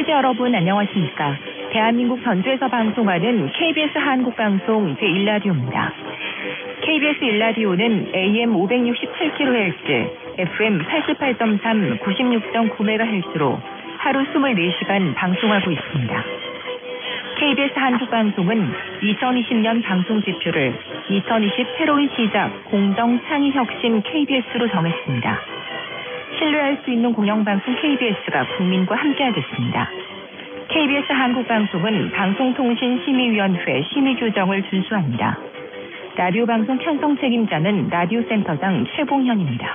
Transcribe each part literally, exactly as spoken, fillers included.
청취자 여러분 안녕하십니까. 대한민국 전주에서 방송하는 케이비에스 한국방송 제일 라디오입니다. 케이비에스 일 라디오는 에이엠 오백육십칠 킬로헤르츠, 에프엠 팔십팔 점 삼, 구십육 점 구 메가헤르츠로 하루 이십사 시간 방송하고 있습니다. 케이비에스 한국방송은 이천이십 년 방송 지표를 이천이십 새로운 시작 공정 창의 혁신 케이비에스로 정했습니다. 신뢰할 수 있는 공영방송 케이비에스가 국민과 함께하겠습니다. 케이비에스 한국방송은 방송통신심의위원회 심의규정을 준수합니다. 라디오 방송 편성 책임자는 라디오센터장 최봉현입니다.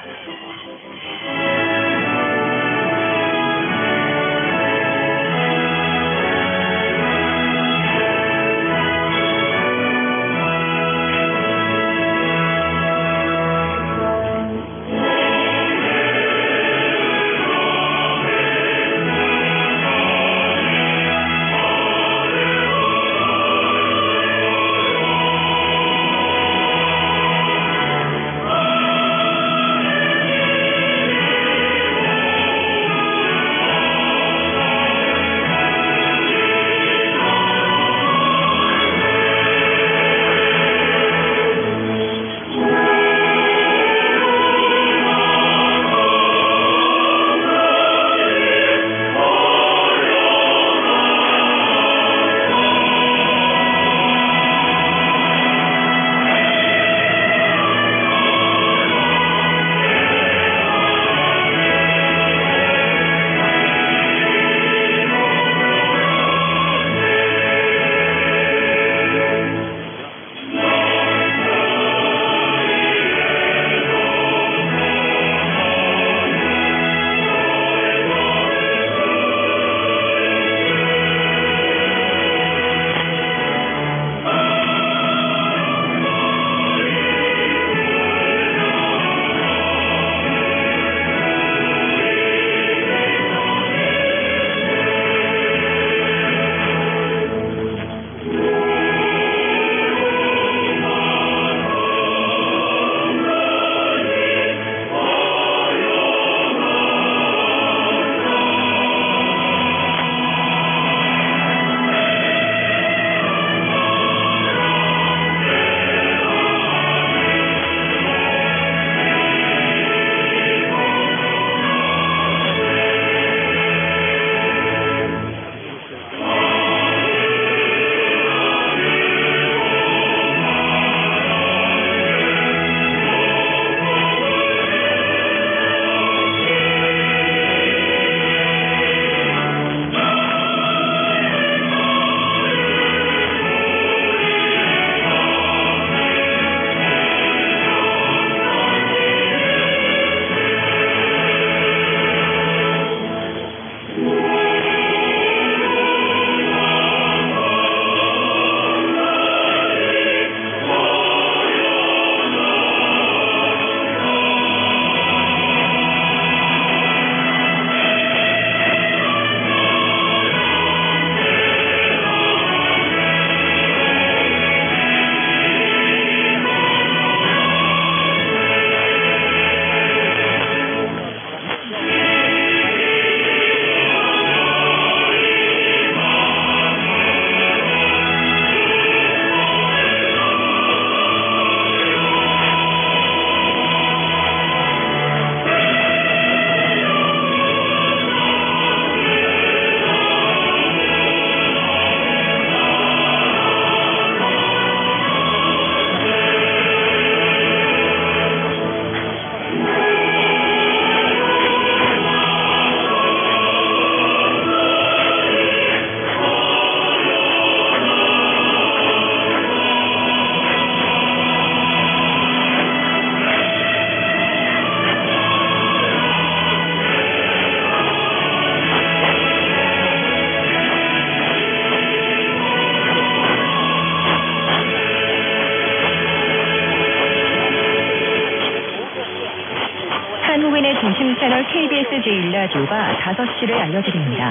한국인의 중심 채널 케이비에스 제일 라디오가 다섯 시를 알려드립니다.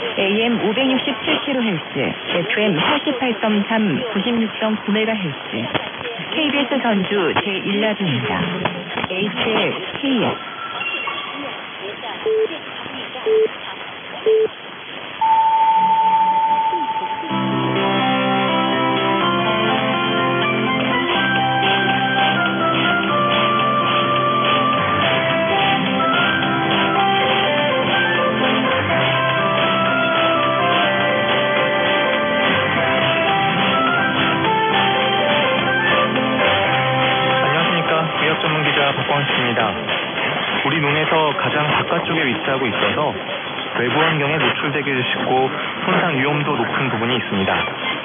에이엠 오백육십칠 킬로헤르츠, 에프엠 팔십팔 점 삼, 구십육 점 구 메가헤르츠, 케이비에스 전주 제일 라디오입니다. 에이치엘, 케이에스 있습니다. 우리 농에서 가장 바깥쪽에 위치하고 있어서 외부 환경에 노출되기 쉽고 손상 위험도 높은 부분이 있습니다.